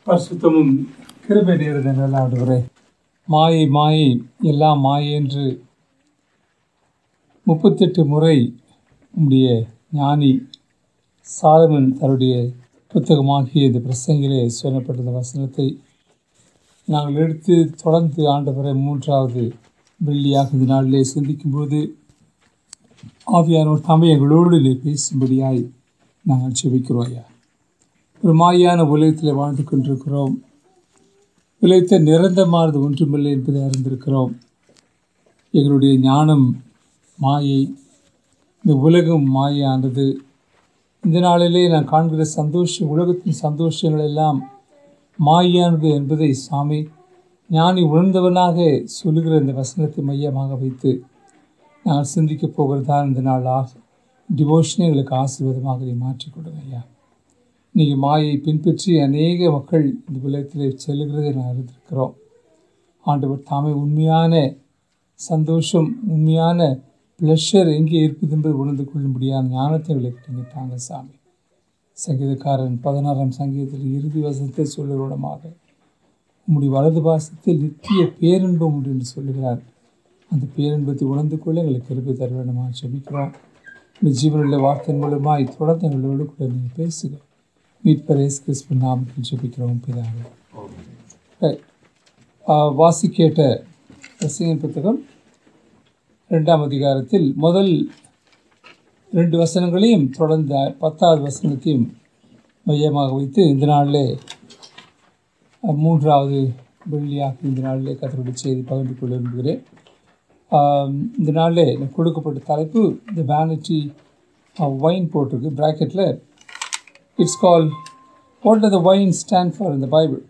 பரிசுத்தமும் கிருபை நிறைந்த நல்ல ஆண்டவரே, மாயை மாயை எல்லாம் மாயை என்று 38 முறை உம்முடைய ஞானி சாலமன் தன்னுடைய புத்தகமாகிய இந்த பிரசங்கிலே சொல்லப்பட்ட வசனத்தை நாங்கள் எடுத்து தொடர்ந்து ஆண்டவரை 3வது வெள்ளியாக இந்த நாளிலே சிந்திக்கும்போது ஆவியானவர் தாமே எங்களோடு பேசும்படியாய் நாங்கள் ஜெபிக்கிறோம். ஐயா, ஒரு மாயான உலகத்தில் வாழ்ந்து கொண்டிருக்கிறோம். உலகத்தை நிரந்தரமானது ஒன்றுமில்லை என்பதை அறிந்திருக்கிறோம். எங்களுடைய ஞானம் மாயை, இந்த உலகம் மாயானது. இந்த நாளிலே நான் காண்கிற சந்தோஷம், உலகத்தின் சந்தோஷங்கள் எல்லாம் மாயானது என்பதை சாமி ஞானி உணர்ந்தவனாக சொல்லுகிற இந்த வசனத்தை மையமாக வைத்து நாங்கள் சிந்திக்கப் போகிறதான் இந்த நாள் டிவோஷனை எங்களுக்கு ஆசீர்வாதமாக நீ மாற்றிக் கொடுங்க. ஐயா, நீங்கள் மாயை பின்பற்றி அநேக மக்கள் இந்த உலகத்தில் செல்லுகிறதை நான் அறிந்திருக்கிறோம். ஆண்டவர் தாமே உண்மையான சந்தோஷம், உண்மையான ப்ளஷர் எங்கே இருப்பது என்பது உணர்ந்து கொள்ளும்படியான ஞானத்தை எங்களுக்கு நீங்கள் தாங்க சாமி. சங்கீதக்காரன் 16ஆம் சங்கீதத்தில் இறுதி வசனத்தை சொல்லுகிறோடமாக உம்முடைய வலது பாசத்தில் நித்திய பேரின்பம் உண்டு என்று சொல்லுகிறார். அந்த பேரின்பத்தை உணர்ந்து கொள்ள எங்களுக்கு கிருபை தர வேண்டுமாக ஜெபிக்கிறோம். இந்த ஜீவனுள்ள வார்த்தையின் மூலமாக தொடர்ந்து எங்களோடு கூட நீங்கள் பேசுக. மீட்பர் இயேசு கிறிஸ்துவின் நாமத்தில் ஜெபிக்கிறோம் பிதாவே. வாசி கேட்ட பிரசங்கின் புத்தகம் 2ஆம் அதிகாரத்தில் முதல் 2 வசனங்களையும் தொடர்ந்த 10வது வசனத்தையும் மையமாக வைத்து இந்த நாளிலே 3வது வெள்ளியாக இந்த நாளிலே கர்த்தருடைய செய்தி பகிர்ந்து கொள்ள விரும்புகிறேன். இந்த நாளில் கொடுக்கப்பட்ட தலைப்பு தி வேனிட்டி ஆஃப் வைன் போட்டிருக்கு ப்ராக்கெட்டில். It's call what does the wine stand for in the Bible.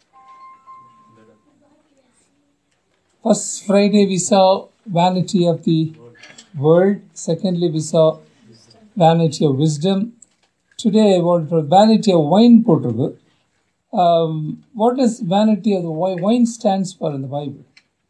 First Friday we saw vanity of the world. Secondly we saw vanity of wisdom. Today I want to vanity of wine போட்டிருக்கு. What does vanity of the wine stands for in the Bible?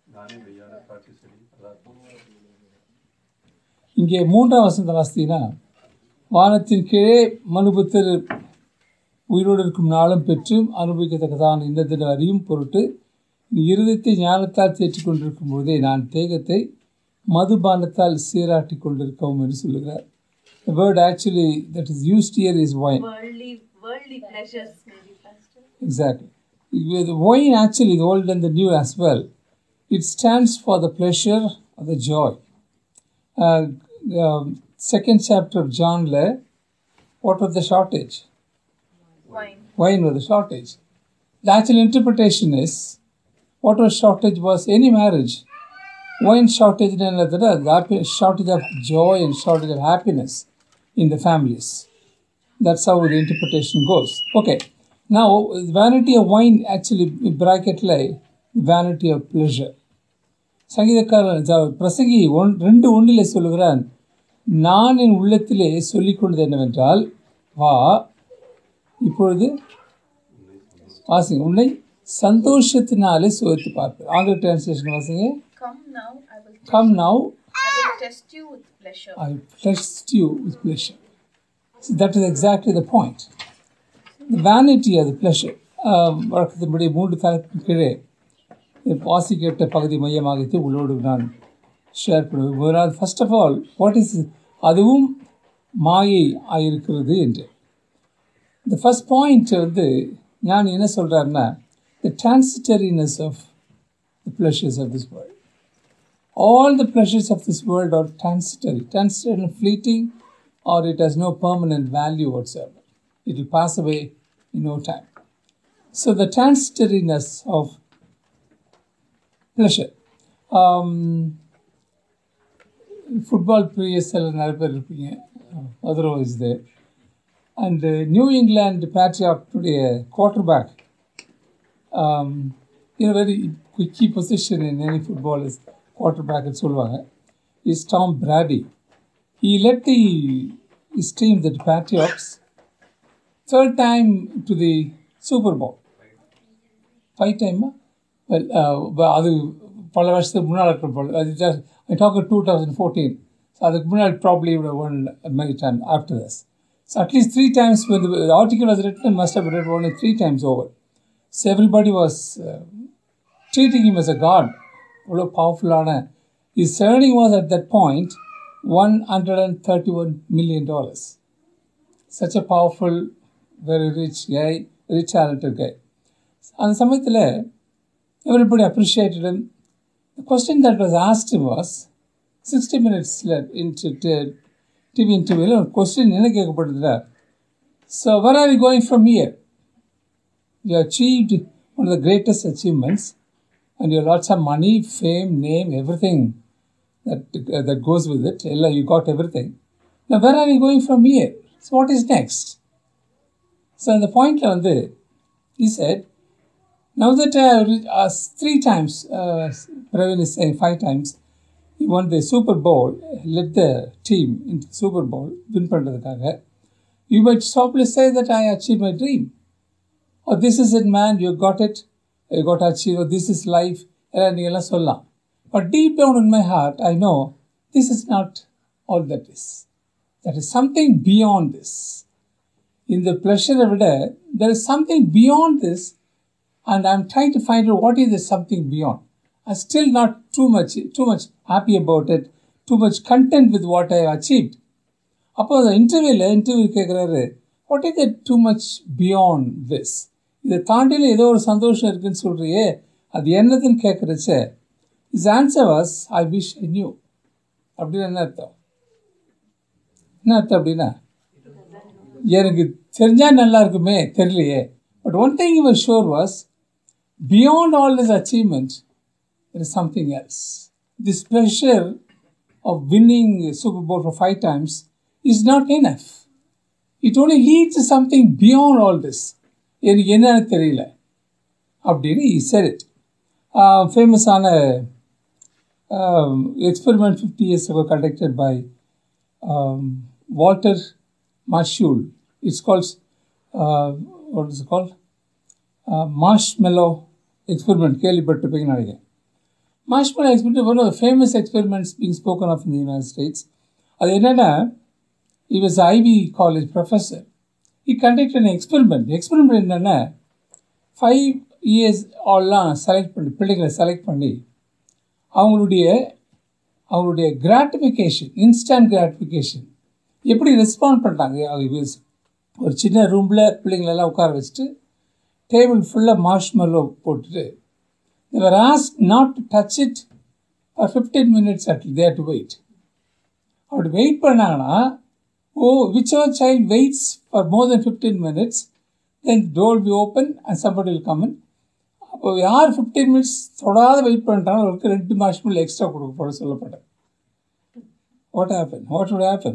இங்கே 3ஆம் வசனத்தை வாசித்தீங்கன்னா, வானத்தின் கீழே மனுபுத்தர் உயிரோடு இருக்கும் நாளும் பெற்றும் அனுபவிக்கத்தக்கதான் இன்னதின் அறியும் பொருட்டு இருதயத்தை ஞானத்தால் தேற்றிக் கொண்டிருக்கும் போதே நான் தேகத்தை மதுபானத்தால் சீராட்டி கொண்டிருக்கவும் என்று சொல்லுகிறார். The word actually that is used here is wine. Worldly pleasures, maybe, Pastor. Exactly. The wine actually, the old and the new as well, it stands for the pleasure or the joy. Second chapter of John, what was the shortage? Wine. Wine was the shortage. The actual interpretation is, what was shortage was any marriage. Wine shortage and the shortage of joy and shortage of happiness in the families. That's how the interpretation goes. Okay. Now, vanity of wine actually bracket vanity of pleasure. சங்கீதக்காரன் பிரசங்கி 2:1 சொல்லுகிறான், நான் என் உள்ளத்திலே சொல்லிக்கொண்டது என்னவென்றால், வா இப்பொழுது வாசிங்க, உன்னை சந்தோஷத்தினாலே சோதித்து பார்ப்பேன். ஆங்கில டிரான்ஸ்லேஷன் வாசிங்க. Come now, I will test you with pleasure. I will test you with pleasure. So that is exactly the point. The vanity of the pleasure. வழக்கத்தின்படி 3 தலைப்பின் கீழே வாசி கேட்ட பகுதி மையமாக உங்களோடு நான் ஷேர் பண்ணுவேன். First of all, what is அதுவும் மாயை ஆயிருக்கிறது என்று. இந்த ஃபர்ஸ்ட் பாயிண்ட் நான் என்ன சொல்கிறாருன்னா, the transitoriness of the pleasures of this world. All the pleasures of this world are transitory and fleeting, or it has no permanent value whatsoever. It will pass away in no time. So the transitoriness of pleasure. Football players நிறைய பேர் இருப்பீங்க, otherwise there. And New England Patriot today quarterback, in a very key position in any football is quarterback ன்னு சொல்லுவாங்க, is Tom Brady. He led his team, the Patriots, 3rd time to the Super Bowl. 5 time? Well, அது பல வருஷத்துக்கு முன்னால் இருக்கிற போல். I talk of 2014. So அதுக்கு முன்னாடி probably would have won many times after this. So at least 3 times when the article was written, must have read only 3 times over. So everybody was treating him as a god. அவ்வளோ பவர்ஃபுல்லான his earning was at that point $131 million. Such a powerful, very rich guy, very talented guy. அந்த சமயத்தில் everybody appreciated him. The question that was asked him was 60 minutes into TV interview. ஒரு question என்ன கேட்கப்படுதுல, so where are you going from here? You achieved one of the greatest achievements and you have lots of money, fame, name, everything that goes with it. You got everything. Now where are you going from here? So what is next? So at the point he said, now that I have 3 times, Praveen is saying 5 times, he won the Super Bowl, led the team into the Super Bowl, win பண்றதுக்காக, you might softly say that I achieved my dream. Or this is it, man, you got it, you got to achieve, or this is life, எல்லாம் நீங்கள்லாம் சொல்லலாம். But deep down in my heart, I know this is not all that is. There is something beyond this. In the pleasure of it, there is something beyond this, and I'm trying to find out what is the something beyond. I'm still not too much happy about it, too much content with what I have achieved. அப்போ அந்த interview கேட்குறாரு, what is it too much beyond this? இதை தாண்டியில் ஏதோ ஒரு சந்தோஷம் இருக்குன்னு சொல்கிறியே, அது என்னதுன்னு கேட்குறச்ச, is answer was I wish I knew. அப்படின்னு என்ன அர்த்தம் அப்படின்னா, எனக்கு தெரிஞ்சால் நல்லா இருக்குமே, தெரியலையே. But one thing he was sure was, beyond all this achievement, there is something else. This pleasure of winning Super Bowl for 5 times is not enough. It only leads to something beyond all this. எனக்கு என்னன்னு தெரியல அப்படின்னு he said it. Famous on a experiment 50 years ago conducted by Walter Marshall. It's called, what is it called? Marshmallow experiment. கேள்விப்பட்டிருப்பீங்கன்னு நினைக்கிறேன். Marshmallow experiment, one of the famous experiments being spoken of in the United States. அது என்னன்னா, he was an Ivy College professor. He conducted an experiment. The experiment என்னன்னா, 5 years ஆல்லாம் பிள்ளைங்களை select பண்ணி அவங்களுடைய gratification, instant gratification எப்படி respond பண்ணுறாங்க. ஒரு சின்ன ரூமில் பிள்ளைங்களெல்லாம் உட்கார வச்சுட்டு டேபிள் ஃபுல்லாக மார்ஷ்மெல்லோ போட்டுட்டு, they were asked not to touch it for 15 minutes at least. They had to wait. அப்படி வெயிட் பண்ணாங்கன்னா, whichever child waits for more than 15 minutes, then the door will be open and somebody will come in. அப்போ யார் 15 minutes தொடாத wait பண்ணுறாங்க, அவருக்கு 2 marshmallow extra போட சொல்லப்பட்டது. What happened? What would happen?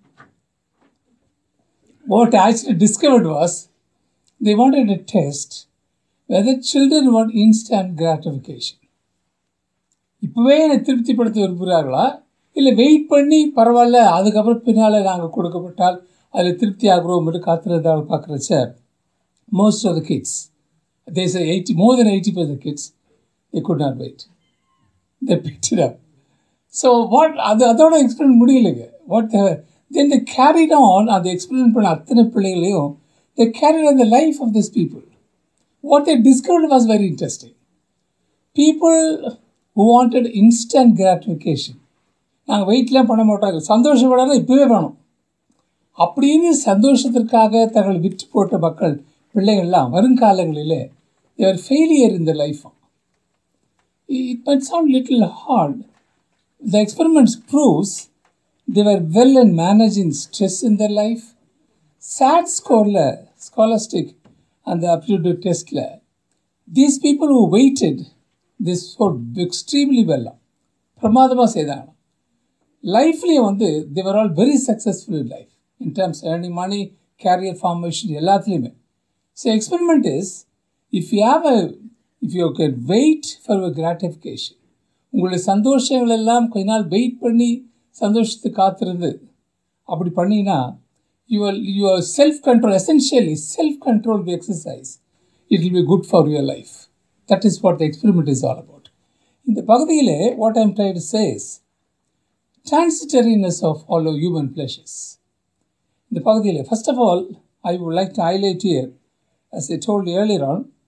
What I actually discovered was, they wanted to test whether children want instant gratification. இப்போவே என்னை திருப்திப்படுத்த விரும்புகிறார்களா, இல்லை வெயிட் பண்ணி பரவாயில்ல அதுக்கப்புறம் பின்னால் நாங்கள் கொடுக்கப்பட்டால் அதில் திருப்தி ஆகிறோம் என்று காத்திருந்தால் பார்க்குறச்ச, most of the kids, they say more than 80% of the kids, they could not wait. They picked it up. So what, அதோட எக்ஸ்பிளைன் முடியலைங்க. Then they carried on, அதை எக்ஸ்பிளைன் பண்ண அத்தனை பிள்ளைகளையும் they carried on the life of these people. What they discovered was very interesting. People who wanted instant gratification, நாங்கள் வெயிட்லாம் பண்ண மாட்டாங்க, சந்தோஷப்படாத இப்போவே வேணும் அப்படின்னு சந்தோஷத்திற்காக தங்களை விற்று போட்ட மக்கள் பிள்ளைகள்லாம் வருங்காலங்களிலே they are failure in their life. It might sound little hard. The experiments proves they were well in managing stress in their life. SAT scoreல, scholastic and the aptitude testல, these people who waited, they scored extremely well. பிரமாதமாக செய்தாங்க. லைஃப்லேயே they were all very successful in life in terms of earning money, career formation, எல்லாத்துலேயுமே. So experiment is, if you can wait for a gratification, உங்களுடைய சந்தோஷங்கள் எல்லாம் கொஞ்ச நாள் wait பண்ணி சந்தோஷத்தை காத்திருந்து அப்படி பண்ணினா, your self-control, essentially self-control will exercise. It will be good for your life. That is what the experiment is all about. இந்த பகுதியிலே what I am trying to say is transitoriness of all of human pleasures. இந்த பகுதியிலே, first of all, I would like to highlight here, as I told you earlier on,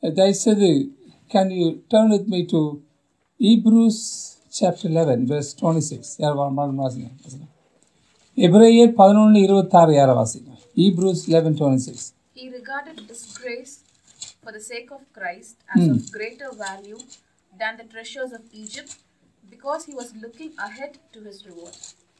தயவுசெய்து can you turn with me to Hebrews chapter 11 verse 26. யார் வாசிங்க? எபிரேயர் 11:26 யாரை வாசிங்க? Hebrews 11:26. He regarded disgrace for the sake of Christ as of greater value than the treasures of Egypt, because he was looking ahead to his reward.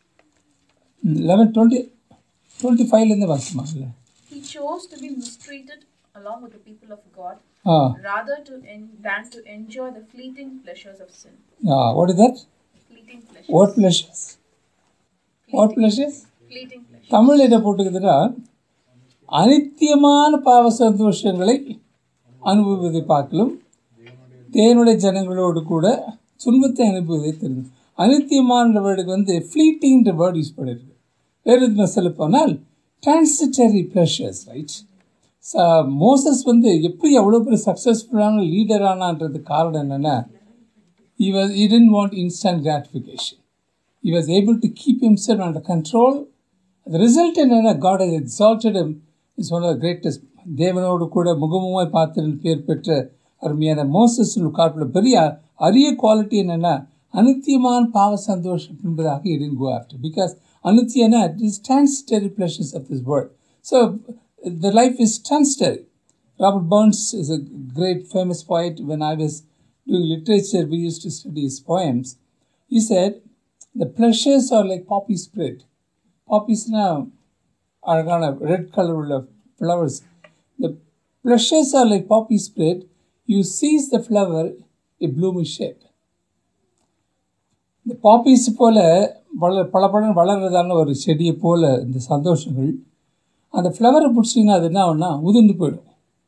11:25 இருந்து Wasima? He chose to be mistreated along with the people of God, rather than to enjoy the fleeting pleasures of sin. What is that? Fleeting pleasures. What pleasures? What pleasures? Fleeting pleasures. Tamil இதை போட்டுக்கிறதுனா அனித்தியமான பாவ சந்தோஷங்களை அனுபவிப்பதை பார்க்கலும் தேவனுடைய ஜனங்களோடு கூட துன்பத்தை அனுபவிப்பதை தெரியும். அனித்தியமான வேர்டுக்கு ஃப்ளீட்டிங்கிற வேர்டு யூஸ் பண்ணியிருக்கு. வேறு எதுனா சொல்ல போனால் டிரான்சிட்டரி ப்ளஷர்ஸ், ரைட்? மோசஸ் எப்படி அவ்வளோ பெரிய சக்ஸஸ்ஃபுல்லான லீடர் ஆனான்றது காரணம் என்னென்னா, he didn't want instant gratification. He was able to keep himself under control. The result என்னென்னா, God has exalted him. Is one of the greatest. தேவனோடு கூட முகமுமாய் பார்த்து பேர் பெற்ற அருமையான மோசஸ் காப்பில் பெரிய அரிய குவாலிட்டி என்னென்னா, அனித்தியமான பாவ சந்தோஷம் என்பதாக he didn't go after, because anitiyana is transitory pleasures of this world. So the life is transitory. Robert Burns is a great famous poet. When I was doing literature, we used to study his poems. He said, the pleasures are like poppy spread. Poppies now are kind of red color of flowers. The pleasures are like poppy spread. You seize the flower, a bloomy shape. இந்த பாப்பீஸ் போல் பலபலன்னு வளர்றதான ஒரு செடியை போல் இந்த சந்தோஷங்கள், அந்த ஃப்ளவரை பிடிச்சிங்கன்னா அது என்ன ஆகும்னா உதிர்ந்து போயிடும்.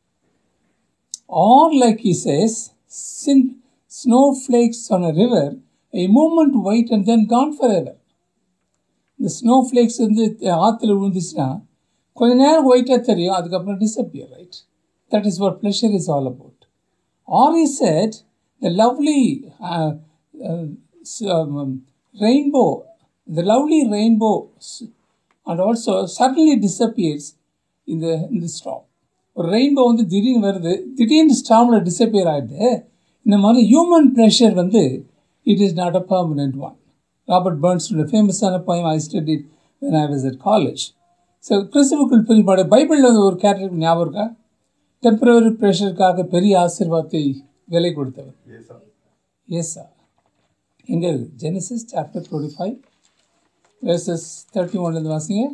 Or like he says, snowflakes on a river, a moment white and then gone forever. இந்த ஸ்னோஃப்ளேக்ஸ் ஆற்றுல விழுந்துச்சுன்னா கொஞ்ச நேரம் ஒயிட்டாக தெரியும், அதுக்கப்புறம் disappear, right? That is what pleasure is all about. Or he said, the lovely rainbow, and also suddenly disappears in the storm. ஒரு rainbow திடீர்னு வருது, திடீர்னு ஸ்டார்மில் டிஸப்பியர் ஆகிடுது. இந்த மாதிரி human pressure it is not a permanent one. Robert பர்ன்ஸோட ஃபேமஸான poem I studied when I was at college. So கிறிஸ்துவுக்குள் பிரிபாடு பைபிளில் ஒரு கேரக்டர் ஞாபகம் இருக்கா? டெம்பரரி ப்ரெஷருக்காக பெரிய ஆசீர்வாதத்தை விலை கொடுத்தவர் ஏசா. எங்கே இருக்குது? ஜெனசிஸ் சாப்டர் 25 verses 31 வாசிங்க.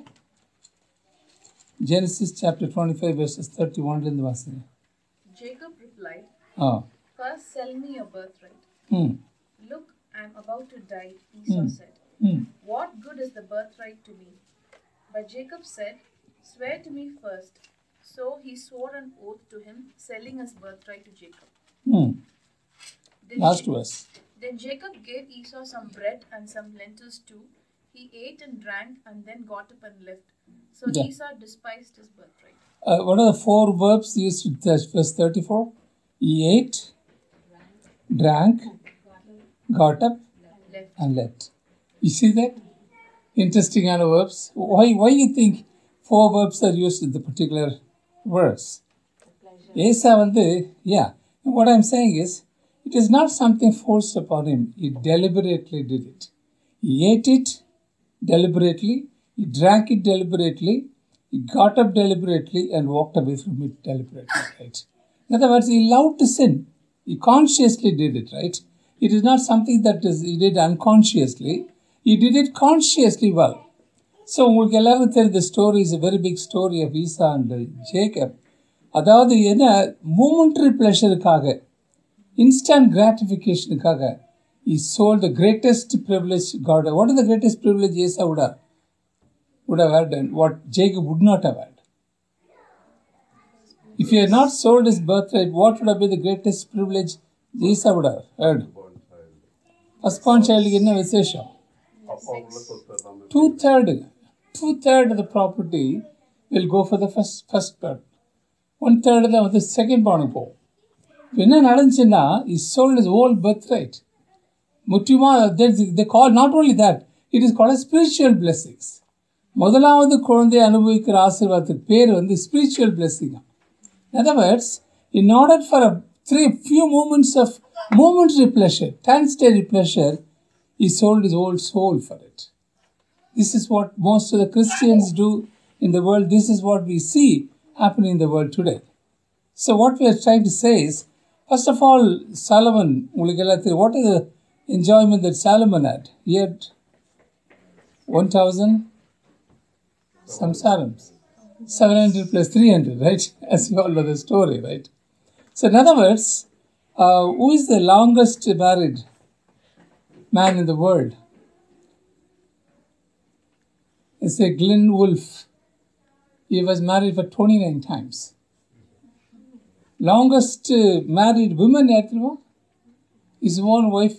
Genesis chapter 25 verses 31 வாசிங்க. Jacob replied, First sell me your birthright. Look, I am about to die, Esau said. What good is the birthright to me? But Jacob said, Swear to me first. So he swore an oath to him, selling his birthright to Jacob. Last verse. Then Jacob gave Esau some bread and some lentils too. He ate and drank and then got up and left. So Esau despised his birthright. What are the four verbs used in verse 34? He ate, drank, got up, and left. You see that? Interesting kind of verbs. Why you think four verbs are used in the particular verse? Esau what I'm saying is, it is not something forced upon him. He deliberately did it. He ate it deliberately. He drank it deliberately. He got up deliberately and walked away from it deliberately, right? In other words, he loved to sin. He consciously did it, right? It is not something that he did unconsciously. He did it consciously well. So, உங்களுக்கு எல்லாரும் தெரிந்த story is a very big story of Esau and Jacob. அதாவது என்ன, momentary pleasureக்காக, instant gratificationக்காக, he sold the greatest privilege God. What is the greatest privilege Esau would have had and what Jacob would not have had? If he had not sold his birthright, what would have been the greatest privilege Esau would have had? Firstborn child என்ன விசேஷம்? 2/3 of the property will go for the firstborn. 1/3 தான் second born போகும். என்ன நடந்துச்சுன்னா, he sold his whole birthright. முற்றிலுமாக they call not only that, it is called as spiritual blessings. முதலாவது குழந்தையை அனுபவிக்கிற ஆசீர்வாதத்துக்கு பேர் spiritual blessing. In other words, in order for a few moments of momentary pleasure, transitory pleasure, he sold his whole soul for it. This is what most of the Christians do in the world. This is what we see happening in the world today. So what we are trying to say is, first of all, Solomon, what is the enjoyment that Solomon had? He had 1,000 some psalms. 700 plus 300, right? As you all know the story, right? So in other words, who is the longest married man in the world? It's a Glenn Wolfe. He was married for 29 times. Longest married woman his own wife.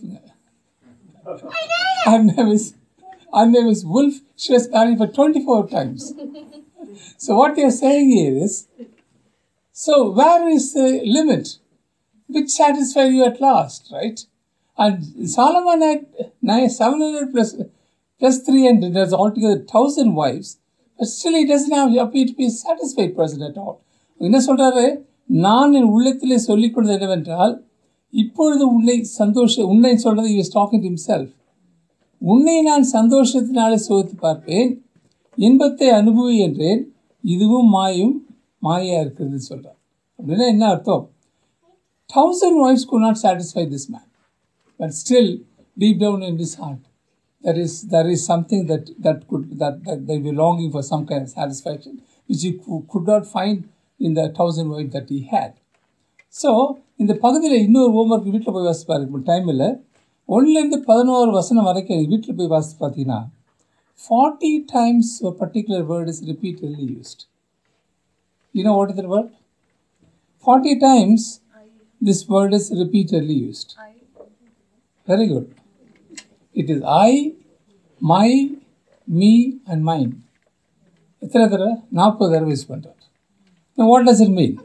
Her name is Wolfe. She was married for 24 times. So what they are saying here is, so where is the limit? Which satisfies you at last, right? And Solomon had 700 plus 300, that's altogether 1,000 wives, but still he doesn't appear to be a satisfied person at all. என்ன சொல்றாரு? நான் என் உள்ளத்திலே சொல்லிக் கொண்டது என்னவென்றால், இப்பொழுது உன்னை சொல்றது, he was talking to himself. உன்னை நான் சந்தோஷத்தினாலே சோதித்து பார்ப்பேன், இன்பத்தை அனுபவி என்றேன், இதுவும் மாயா இருக்கிறது சொல்றார். அப்படின்னா என்ன அர்த்தம்? 1,000 wives could not satisfy this man, but still deep down in his heart there is something that they were longing for, some kind of satisfaction which he could not find in the 1,000 wives that he had. So இந்த பகுதியில் இன்னொரு homework வீட்டில் போய் வாசிச்சு பாருங்க, time இல்லை. 1-11 வசனம் வரைக்கும் வீட்டில் போய் வாசித்து பார்த்தீங்கன்னா 40 times a particular word is repeatedly used. You know what is the word? 40 times this word is repeatedly used. Very good. It is I, my, me and mine. எத்தனை தடவை? 40 தடவை யூஸ் பண்ணுறார். Now what does it mean?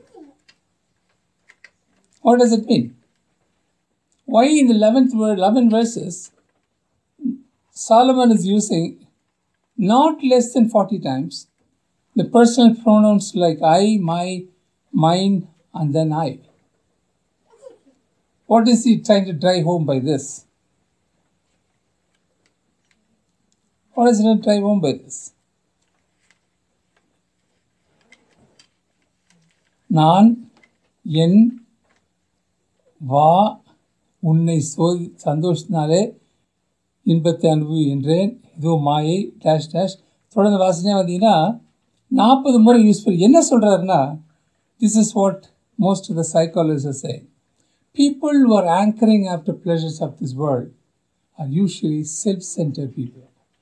What does it mean? Why in the 11 verses Solomon is using not less than 40 times the personal pronouns like I, my, mine and then I? What is he trying to drive home by this? What is he trying to drive home by this? நான் என் வா உன்னை சந்தோஷத்தினாலே இன்பத்தை அனுபவி என்றேன், இதுவும் மாயை dash dash தொடர்ந்து வாசனையாக வந்தீங்கன்னா 40 முறை யூஸ் பண்ணி என்ன சொல்கிறாருன்னா, this is what most of the psychologists are saying. People who are anchoring after pleasures of this world are usually self-centered people.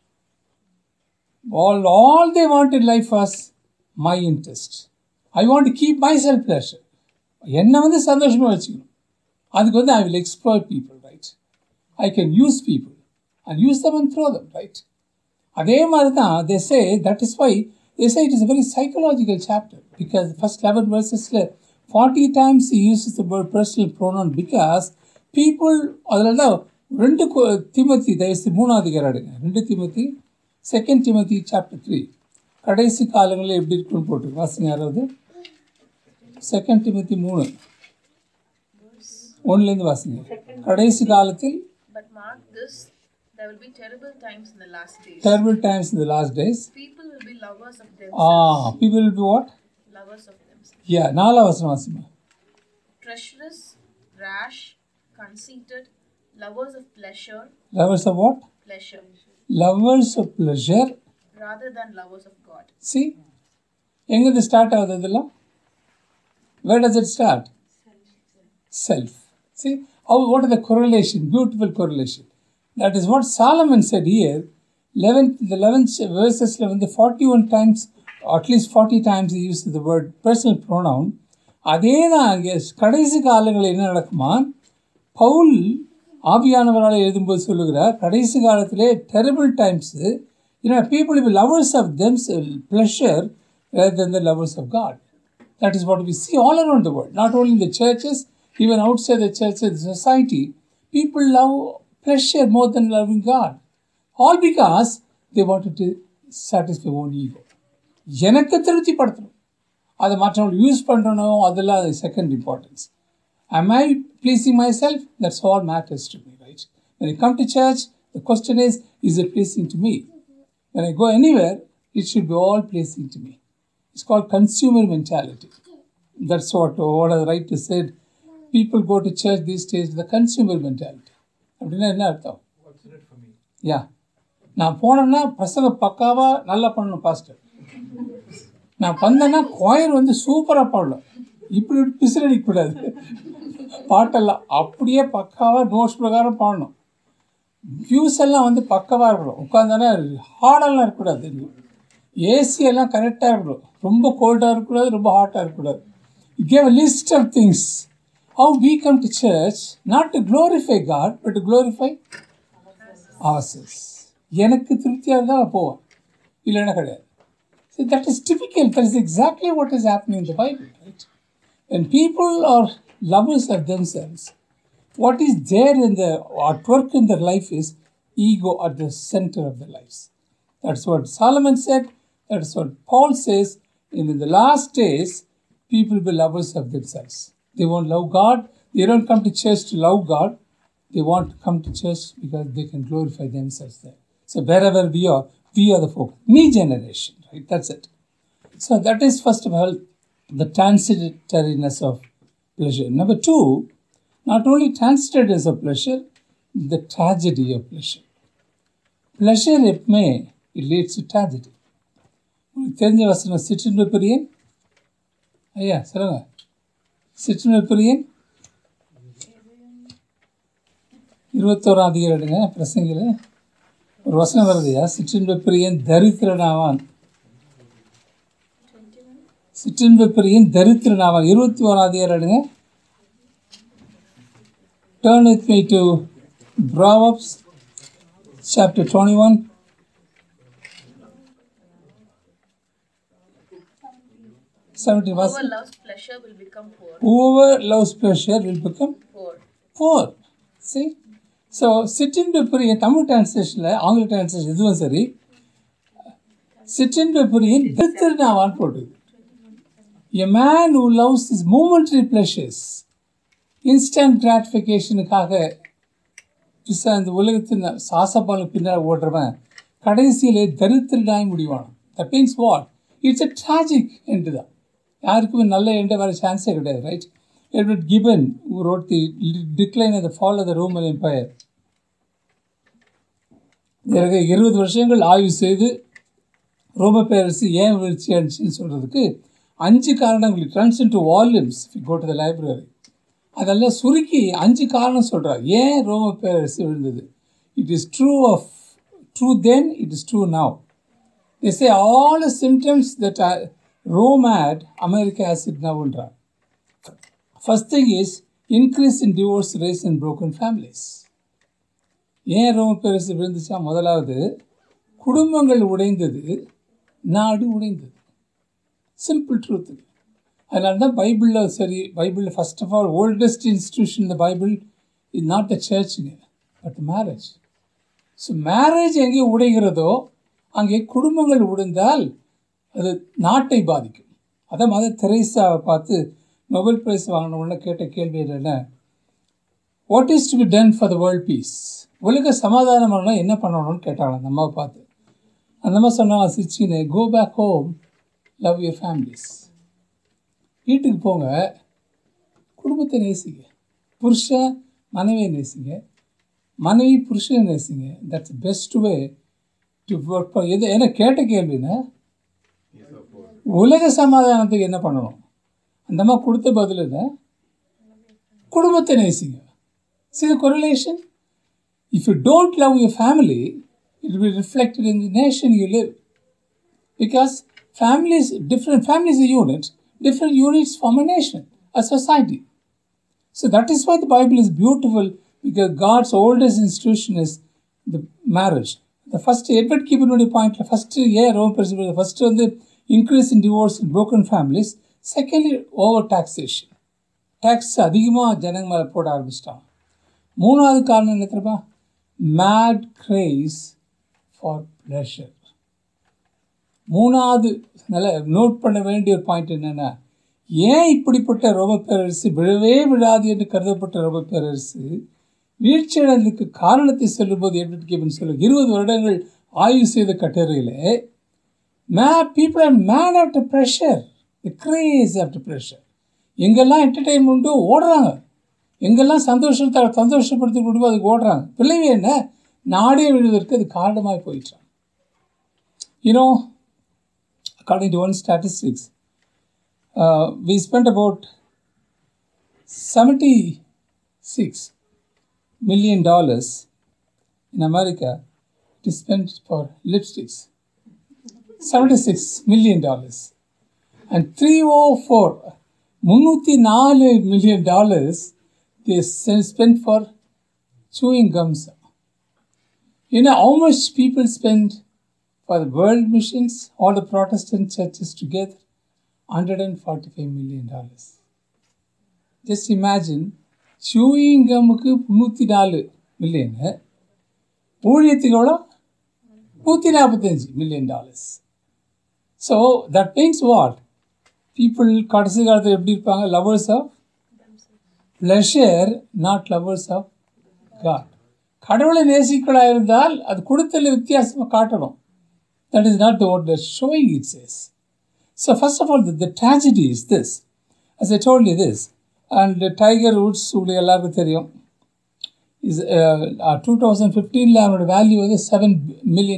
All they want in life was my interest. I want to keep myself pleasure. என்னை சந்தோஷமாக வச்சுக்கணும். அதுக்கு I will exploit people, right? I can use people and use them and throw them, right? அதே மாதிரி தான் they say, that is why they say it is a very psychological chapter, because the first 11 verses 40 times he uses the word personal pronoun, because people, அதில் தான் 2 Timothy, தயவுசு 3ஆம் அதிகாரம் எடுங்க, 2 Timothy, 2 Timothy chapter 3, கடைசி காலங்களில் எப்படி இருக்குன்னு போட்டு வாசிங்க யாராவது. 2 Timothy 3 1 வாசிங்க. கடைசி காலத்தில், but mark this, there will be terrible times in the last days. Terrible times in the last days. People will be lovers of themselves. People will be what? Lovers of themselves. Yeah, 4 வசனம் வாசிங்க. Treacherous, rash, conceited, lovers of pleasure. Lovers of what? Pleasure. Lovers of pleasure rather than lovers of God. See, எங்கிருந்து start ஆகுது இதெல்லாம்? Where does it start? Self. See, what is the correlation? Beautiful correlation. That is what Solomon said here. The 11th verses, 41 times, or at least 40 times he used the word personal pronoun. அதே தான் கடைசி காலங்களில் என்ன நடக்குமா, பவுல் ஆவியானவரால் எழுதும்போது சொல்லுகிறார், கடைசி காலத்திலே terrible times, people will be lovers of themselves, pleasure, rather than the lovers of God. That is what we see all around the world, not only in the churches, even outside the churches, the society. People love pleasure more than loving God. All because they wanted to satisfy own ego. எனக்கு திருப்தி படுத்தணும், அதை மற்றவங்களுக்கு use பண்ணுறணும், அதெல்லாம் second importance. Am I pleasing myself? That's all matters to me, right? When I come to church, the question is it pleasing to me? When I go anywhere, it should be all pleasing to me. It's called consumer mentality. That's what the writer said. People go to church these days with a consumer mentality. அப்படின்னா என்ன அர்த்தம்? யா, நான் போனேன்னா பிரசங்கம் பக்காவாக நல்லா பண்ணணும் pastor. நான் வந்தேன்னா கோயர் வந்து சூப்பராக பாடலாம், இப்படி பிசிறடிக்கக்கூடாது, பாட்டெல்லாம் அப்படியே பக்காவாக நோட்ஸ் பிரகாரம் பாடணும். வியூஸ் எல்லாம் வந்து பக்காவாக இருக்கணும், உட்காந்தோன்னா ஹார்டெல்லாம் இருக்கக்கூடாது, ஏசியெல்லாம் கரெக்டாக இருக்கணும், ரொம்ப கோல்டாக இருக்கக்கூடாது, ரொம்ப ஹாட்டாக இருக்கக்கூடாது. You gave a list of things. How we come to church, not to glorify God, but to glorify ourselves. எனக்கு திருப்தியாக இருந்தால் போவேன், இல்லைன்னா கிடையாது. So that is typical. That is exactly what is happening in the Bible, right? When people are lovers of themselves, what is there in the at work in their life is ego at the center of their lives. That's what Solomon said. That's what Paul says. In the last days, people will be lovers of themselves. They won't love God. They don't come to church to love God. They want to come to church because they can glorify themselves there. So wherever we are the focus. Me generation, right? That's it. So that is first of all the transitoriness of pleasure. Number two, not only transitoriness of pleasure, the tragedy of pleasure. Pleasure, it leads to tragedy. உங்களுக்கு தெரிஞ்ச வசனம் சிற்றின்ப பிரியன். ஐயா சொல்லுங்க, சிற்றின்ப பிரியன் 21ஆம் அதிகாரம் எடுங்க. பிரசங்கில ஒரு வசனம் வருதுயா, சிற்றின்ப பிரியன் தரித்திரனாவான். சிற்றின்ப பிரியன் தரித்திரனாவான். 21ஆம் அதிகாரம் எடுங்க. Turn with me to Proverbs chapter 21. Whoever loves pleasure will become poor. Whoever loves pleasure will become poor. See? So, சிற்றின்ப பிரியன் தமிழ் டிரான்ஸ்லேஷனில், ஆங்கில டிரான்ஸ்லேஷன் எதுவும் சரி, சிற்றின்ப பிரியன் தரித்திரனாவான் போடுது. A man who loves his momentary pleasures, instant gratificationக்காக அந்த உலகத்தின் சாசப்பாலுக்கு பின்னால் ஓடுறவன் கடைசியிலே தரித்திரனாய் முடிவான். That means what? It's a tragic end தான். யாருக்குமே நல்ல எண்டை வர சான்ஸே கிடையாது, right? Edward Gibbon, who wrote the Decline and the Fall of the Roman Empire, 20 வருஷங்கள் ஆய்வு செய்து ரோம பேரரசு ஏன் வீழ்ச்சி அடிச்சுன்னு சொல்கிறதுக்கு 5 காரணங்கள். It runs into volumes if you go to the library. அதெல்லாம் சுருக்கி 5 காரணம் சொல்கிறார் ஏன் ரோம பேரரசு விழுந்தது. It is true then, it is true now. They say all the symptoms that Rome had, America has it now. First thing is increase in divorce rates and broken families. ஏன் ரோம பேரரசு விழுந்துச்சா? முதலாவது, குடும்பங்கள் உடைந்தது, நாடு உடைந்தது. Simple truth. அதனால தான் பைபிளில் சரி, பைபிளில் first of all oldest institution இந்த பைபிள் இஸ் நாட் த சர்ச்சுங்க, பட் மேரேஜ். ஸோ மேரேஜ் எங்கே உடைகிறதோ அங்கே குடும்பங்கள் உடைந்தால் அது நாட்டை பாதிக்கும். அதை மதர் தெரேசாவை பார்த்து நோபல் பிரைஸ் வாங்கினவொன்னே கேட்ட கேள்வி என்ன, what is to be done for the world peace? உலக சமாதானம் பண்ணணும் என்ன பண்ணணும்னு கேட்டாங்க அந்த அம்மாவை பார்த்து. அந்த அம்மா சொன்னாங்க சிச்சின்னு, go back home, love your families. வீட்டுக்கு போங்க, குடும்பத்தை நேசிங்க, புருஷன் மனைவியை நேசிங்க, மனைவி புருஷனை நேசிங்க. That's best way to work. எது என்ன கேட்ட கேள்வின்னா, உலக சமாதானத்துக்கு என்ன பண்ணணும்? அந்த அம்மா கொடுத்த பதில் என்ன? குடும்பத்தை நேசிங்க. See the correlation? If you don't love your family, it will be reflected in the nation you live. Because families, different families are units, different units form a nation, a society. So that is why the Bible is beautiful, because God's oldest institution is the marriage. The first, Edward Gibbon point, first year, the first one, the increase in divorce and broken families. Secondly, over taxation. Tax அதிகமாக ஜனங்க மேலே போட ஆரம்பிச்சிட்டான். மூணாவது காரணம் என்ன தெரியுமா? mad craze for pleasure. மூணாவது நல்ல நோட் பண்ண வேண்டிய ஒரு பாயிண்ட் என்னென்னா, ஏன் இப்படிப்பட்ட ரோம பேரரசு விழவே விழாது என்று கருதப்பட்ட ரோம பேரரசு வீழ்ச்சியடைந்ததுக்கு காரணத்தை சொல்லும்போது எட்வர்ட் கிபன் சொல்லும் 20 வருடங்கள் ஆய்வு செய்த கட்டுரையில் people are mad after pressure, the craze after pressure. எங்கெல்லாம் என்டர்டெயின்மெண்ட்டோ ஓடுறாங்க, எங்கெல்லாம் சந்தோஷப்படுத்த முடியுமோ அதுக்கு ஓடுறாங்க. பிள்ளைங்க என்ன நாடே விழுவதற்கு அது காரணமாக போயிட்டான். According to one statistics, we spent about $76 million in America to spend for lipsticks. $76 million. And $304 million they spent for chewing gums. How much people spend for the world missions, all the Protestant churches together? $145 million. Just imagine, chewing gumக்கு $104 million, ஊழியத்துக்கு எவ்வளோ? $145 million. So that means what? People கடைசி காலத்தில் எப்படி இருப்பாங்க? Lovers of pleasure, not lovers of God. கடவுளை நேசிக்கலாக இருந்தால் அது கொடுத்தல வித்தியாசமாக காட்டணும். That is not what they're showing, it says. So first of all, the tragedy is this. As I told you this, and Tiger Woods உங்களுக்கு எல்லாருக்கும் தெரியும், is 2015 அவனோட value வந்து $700 million.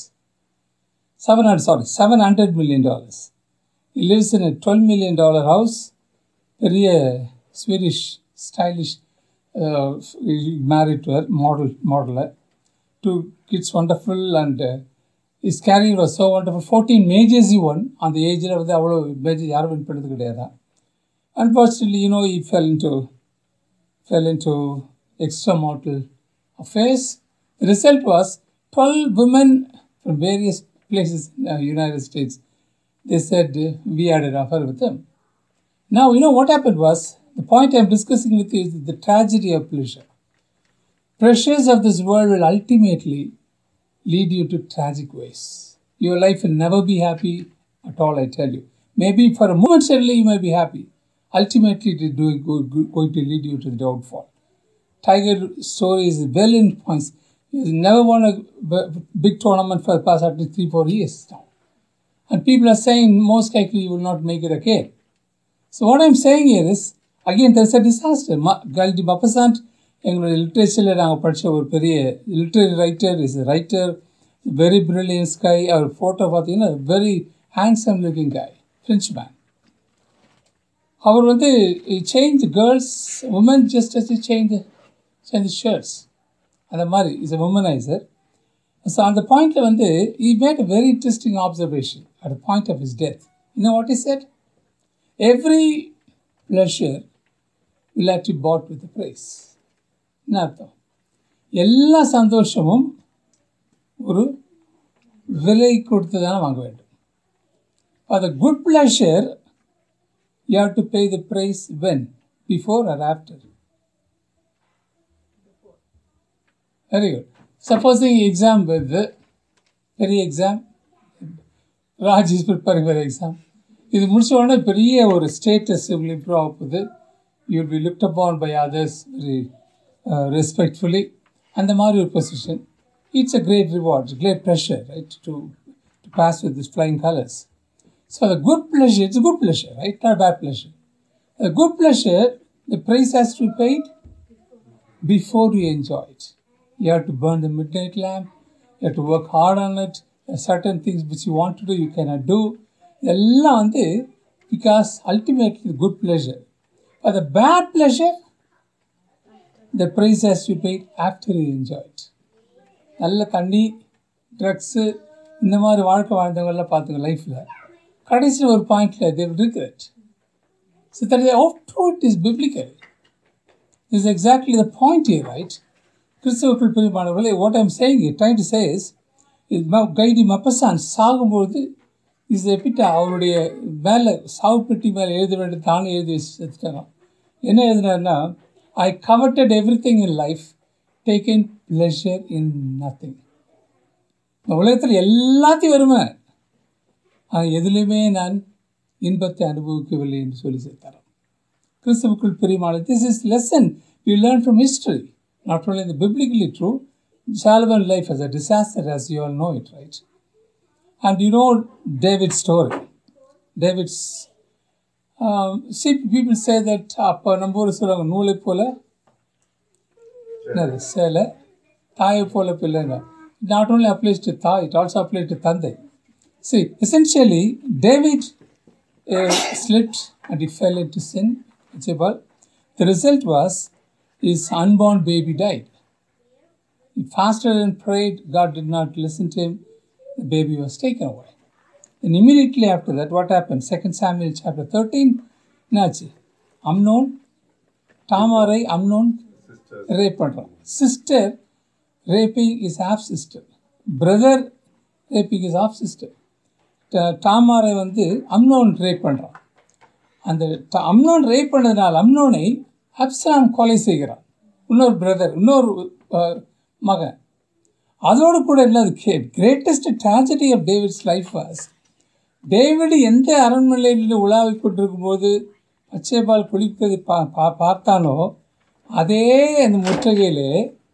$700 million. He lives in a $12 million house. பெரிய Swedish stylish, married to her, modeler. 2 kids, wonderful, and his career was so wonderful. 14 majors he won. On the age of the avlo major yaru win pannadhu kedaiyada. Unfortunately, he fell into extramarital affairs. The result was 12 women from various places in the United States. They said we had an affair with them. Now, what happened was, the point I'm discussing with you is the tragedy of pleasure. Pleasures of this world will ultimately lead you to tragic ways. Your life will never be happy at all, I tell you. Maybe for a moment certainly you might be happy. Ultimately it is going to lead you to the downfall. Tiger's story is well in points. He has never won a big tournament for the past at least 3-4 years now. And people are saying most likely you will not make it again. So what I'm saying here is, again, there's a disaster. Galdi Maupassant, எங்களோட லிட்ரேச்சரில் நாங்கள் படித்த ஒரு பெரிய literary writer, is a writer, very brilliant guy. அவர் photo பார்த்தீங்கன்னா very handsome looking guy, French man. அவர் வந்து change girls, women just as he change the shirts. அந்த மாதிரி இஸ் a womanizer. ஸோ அந்த பாயிண்டில் வந்து he made a very interesting observation at the point of his death. You know what he said? Every pleasure will have to be bought with a price. என்ன அர்த்தம்? எல்லா சந்தோஷமும் ஒரு விலை கொடுத்து தானே வாங்க வேண்டும். For the good pleasure, you have to pay the price when? Before or after? Very good. Supposing exam with பெரிய exam, Raj is preparing for exam. இது முடிச்ச உடனே பெரிய ஒரு ஸ்டேட்டஸ் உங்களுக்கு இம்ப்ரூவ் ஆக போகுது. You will be looked upon by others very respectfully. அந்த மாதிரி ஒரு position, it's a great reward, great pressure, right, to pass with these flying colors. So the good pleasure, it's a good pleasure, right? Not a bad pleasure. The good pleasure, the price has to be paid before you enjoy it. You have to burn the midnight lamp. You have to work hard on it. There are certain things which you want to do, you cannot do. இதெல்லாம் வந்து because ultimately the good pleasure. But the bad pleasure, the price has to be paid after you enjoy it. நல்ல தண்ணி, drugs, இந்த மாதிரி வாழ்க்கை வாழ்ந்தவங்கெல்லாம் பார்த்துங்க லைஃப்பில் கடைசியில் ஒரு பாயிண்டில் they will regret. So that the output is biblical. This is exactly the point here, right? கிறிஸ்தவர்கள் பெருமானவர்களே, what I'm saying here, trying to say is, கைடி மப்பசான் சாகும்போது இஸ் எப்பிட்டா அவருடைய மேலே சாவு பெட்டி மேலே எழுத வேண்டிய தானே எழுதி வச்சுட்டாராம். என்ன எழுதினார்னா, I coveted everything in life, taken pleasure in nothing. இந்த உலகத்தில் எல்லாத்தையும் வருமே, ஆனால் எதிலுமே நான் இன்பத்தை அனுபவிக்கவில்லை என்று சொல்லி சேர்த்தார். கிறிஸ்துவுக்குள் பிரியமான, this is lesson we learn from history, not only the biblically true. Solomon's life as a disaster, as you all know it, right? And you know David's story. David's see, people say that அப்போ நம்ம ஊர் சொல்லுவாங்க, நூலை போல சேலை, தாயை போல பிள்ளைங்க. It not only applies to தாய், it also applies to தந்தை. See, essentially David slipped and he fell into sin. The result was his unborn baby died. He fasted and prayed. God did not listen to him. The baby was taken away. And immediately after that, what happened? 2 Samuel chapter 13. Nachi. Amnon, Tamarai, Amnon, rape பண்றான். Sister raping his half sister. Brother raping his half sister. தாமாரை வந்து Amnon rape பண்ணுறான். அந்த Amnon rape பண்ணதுனால அம்னோனை அப்சலாம் கொலை செய்கிறான். இன்னொரு brother, இன்னொரு மகன். அதோடு கூட இல்லாத greatest tragedy of David's life was, David எந்த அரண்மனையில் உலாவி கொண்டிருக்கும் போது பச்சைபால் குளிப்பது பார்த்தானோ அதே அந்த முற்றுகையிலே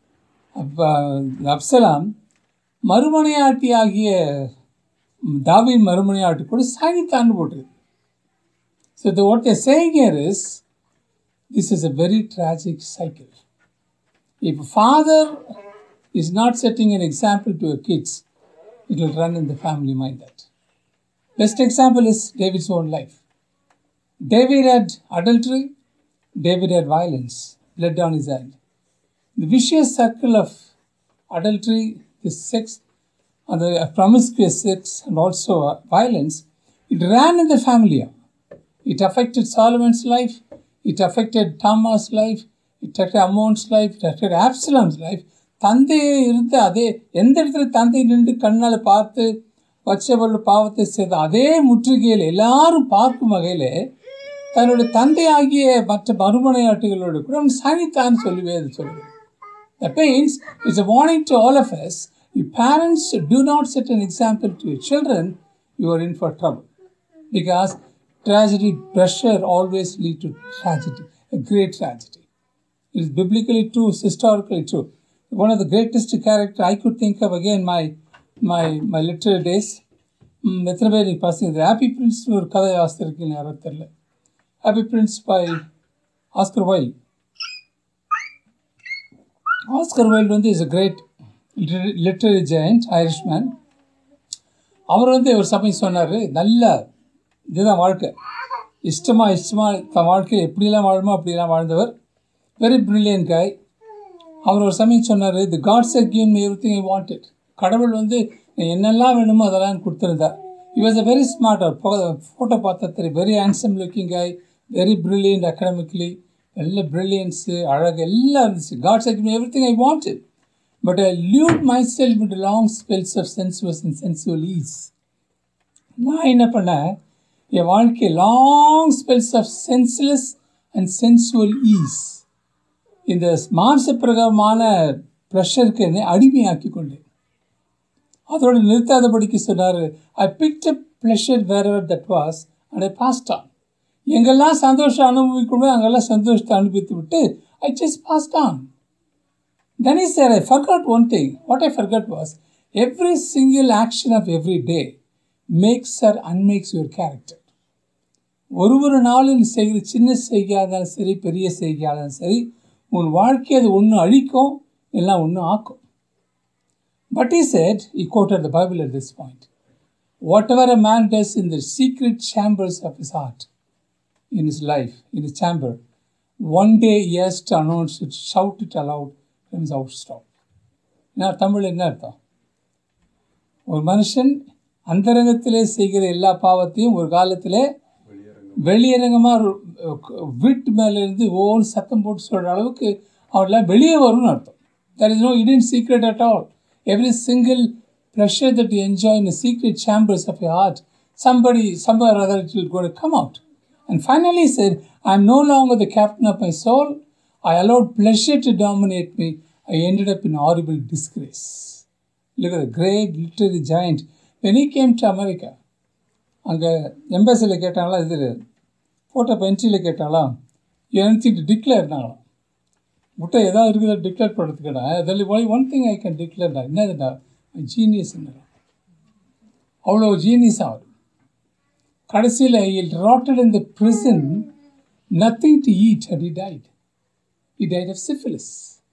அப்சலாம் மறுமனையாட்டி ஆகிய தாவீது மறுமனையாட்டி கூட சாகித்தான்னு போட்டுது. So what they're saying here is, this is a very tragic cycle. If a father is not setting an example to her kids, it will run in the family mind that. Best example is David's own life. David had adultery, David had violence, blood on his hand. The vicious circle of adultery, the sex, and the promiscuous sex, and also violence, it ran in the family. It affected Solomon's life, it affected Tamar's life, it affected Amnon's life, it affected Absalom's life. தந்தையை இருந்த அதே எந்த இடத்துல தந்தை நின்று கண்ணால் பார்த்து வச்சவள் பாவத்தை செய்த அதே முற்றுகையில் எல்லாரும் பார்க்கும் வகையில் தன்னுடைய தந்தையாகிய மற்ற மறுமனையாட்டுகளோடு கூட அவன் சாகித்தான் சொல்லுவே அது சொல்லுவேன். That means it's a warning to all of us. If parents do not set an example to your children, you are in for trouble. Because tragedy, pressure always lead to tragedy, a great tragedy. It is biblically true, it's historically true. One of the greatest character I could think of, again, my literary days, எத்தனை பேர் பார்த்தீங்க, happy Prince ஒரு கதை வாசித்திருக்கீங்க யாரும் தெரியல. Happy Prince by Oscar Wilde. Oscar Wilde வந்து is a great literary giant, Irishman. அவர் வந்து ஒரு சமயம் சொன்னார், நல்ல இதுதான் வாழ்க்கை, இஷ்டமாக தன் வாழ்க்கையில் எப்படிலாம் வாழணுமோ அப்படிலாம் வாழ்ந்தவர், வெரி பிரில்லியன்ட் காய். அவர் ஒரு சமயம் சொன்னார், the gods have given me everything I wanted. கடவுள் வந்து என்னெல்லாம் வேணுமோ அதெல்லாம் கொடுத்துருந்தார். He was a very smart, photo பார்த்தா தெரியும், very handsome looking guy, very brilliant academically, நல்ல பிரில்லியன்ஸு, அழகு எல்லாம் இருந்துச்சு. Gods have given me everything I wanted, but I lured myself into long spells of sensuous and sensual ease. நான் என்ன பண்ணேன், என் வாழ்க்கை long spells of senseless and sensual ease, இந்த மாம்ச பிரகாரமான ப்ரெஷருக்கு என்னை அடிமையாக்கி கொண்டேன். அதோடு நிறுத்தாதபடிக்கு சொன்னார், I picked up pleasure wherever that was and I passed on. எங்கெல்லாம் சந்தோஷம் அனுபவிக்கணும் அங்கெல்லாம் சந்தோஷத்தை அனுபவித்து விட்டு I just passed on. Then he said, I forgot one thing. What I forgot was, every single action of every day makes or unmakes your character. ஒரு நாளில் செய்கிற சின்ன செய்கையாக இருந்தாலும் சரி, பெரிய செய்கையாக இருந்தாலும் சரி, உன் வாழ்க்கை அது ஒன்று அழிக்கும், எல்லாம் ஒன்று ஆக்கும். But he said, he quoted the Bible at this point, whatever a man does in the secret chambers of his heart, in his life, in his chamber, one day he has to announce it, shout it aloud, from his outstop. Tamil என்ன அர்த்தம்? ஒரு மனுஷன் அந்தரங்கத்திலே செய்கிற எல்லா பாவத்தையும் ஒரு காலத்திலே வெளியரங்கமாக வீட்டு மேலேருந்து ஒவ்வொரு சத்தம் போட்டு சொல்கிற அளவுக்கு அவரெல்லாம் வெளியே வரும்னு அர்த்தம். There is no hidden secret at all. Every single pleasure that you enjoy in the secret chambers of your heart, somewhere or other it will go to come out. And finally he said, I am no longer the captain of my soul. I allowed pleasure to dominate me. I ended up in horrible disgrace. Look at the great literary giant. When he came to America, அங்கே எம்பசியில் கேட்டாங்களா, இது photo என்ட்ரியில் கேட்டாங்களா, எனச்சிட்டு declare இருந்தாங்களாம். முட்டை ஏதாவது இருக்குதா declare பண்ணுறதுக்குடா, அதில் ஒன் திங் ஐ கேன் டிக்ளேர்டா, என்னதுடா ஜீனியஸ்ன்னு. அவ்வளோ ஜீனியஸ் ஆகுது. கடைசியில் he rotted in the prison, nothing to eat, and he died. He died of syphilis,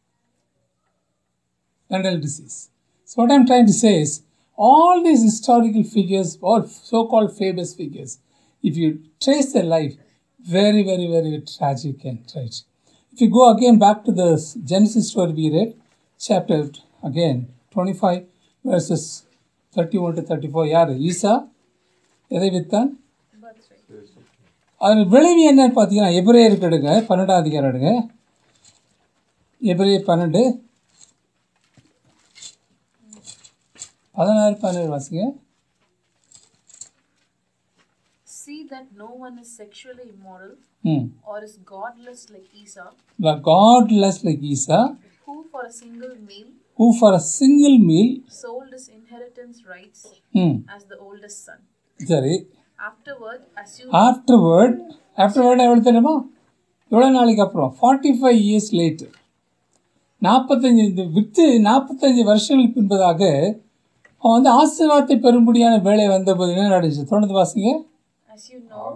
renal disease. So what I'm trying to say is, all these historical figures, or so-called famous figures, if you trace their life, very, very, very tragic and right. If you go again back to the Genesis story we read, chapter again 25 verses 31 to 34, யார் ஈசா எதை வித்தான்? அது விளைவு என்னன்னு பார்த்தீங்கன்னா, எபிரேயருக்கு எடுங்க, 12ஆம் அதிகாரம் எடுங்க. எபிரேயர் 12 16 வாசிங்க. See that no one is sexually immoral or is godless like Esau, who for a single meal sold his inheritance rights as the oldest son. சரி, Afterward எவ்வளோ தெரியுமா? எவ்வளோ நாளைக்கு அப்புறம்? 45 years later, 45 வருஷங்களுக்கு பின்பதாக அவன் ஆசீர்வாதத்தை பெறும்படியான வேலை வந்தபோது என்ன நடந்துச்சு? தொடர்ந்து வாசிங்க. As you know,